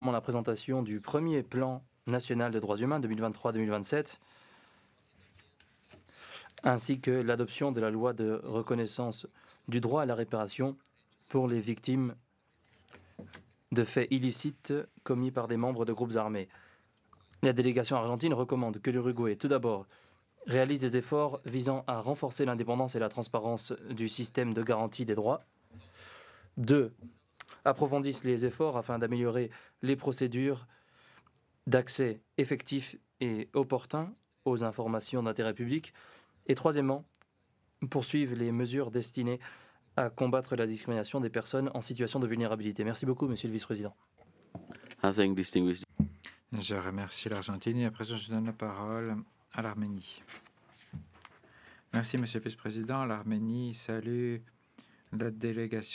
la présentation du premier plan national de droits humains 2023-2027, ainsi que l'adoption de la loi de reconnaissance du droit à la réparation pour les victimes de faits illicites commis par des membres de groupes armés. La délégation argentine recommande que l'Uruguay, tout d'abord, réalise des efforts visant à renforcer l'indépendance et la transparence du système de garantie des droits. 2. Approfondisse les efforts afin d'améliorer les procédures d'accès effectif et opportun aux informations d'intérêt public. Et troisièmement, poursuivre les mesures destinées à combattre la discrimination des personnes en situation de vulnérabilité. Merci beaucoup, Monsieur le Vice-président. Je remercie l'Argentine et à présent je donne la parole à l'Arménie. Merci, Monsieur le Vice-président. L'Arménie salue la délégation